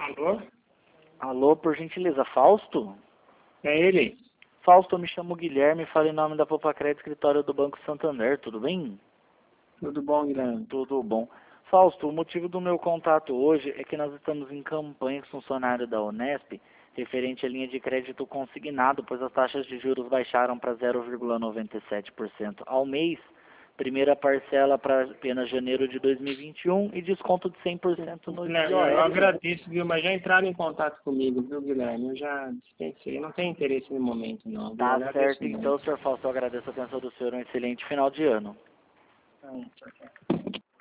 Alô? Alô, por gentileza, Fausto? É ele? Fausto, eu me chamo Guilherme, falo em nome da Popacred, escritório do Banco Santander, tudo bem? Tudo bom, Guilherme? Tudo bom. Fausto, o motivo do meu contato hoje é que nós estamos em campanha com funcionário da Unesp, referente à linha de crédito consignado, pois as taxas de juros baixaram para 0,97% ao mês, primeira parcela para apenas janeiro de 2021 e desconto de 100% no Guilherme, eu IOF. agradeço, viu? Mas já entraram em contato comigo, viu, Guilherme? Eu já dispensei. Não tenho interesse no momento, não. Viu? Tá Agradeço certo, então, muito. senhor Fausto, eu agradeço a atenção do senhor, um excelente final de ano. Então, tchau, tchau.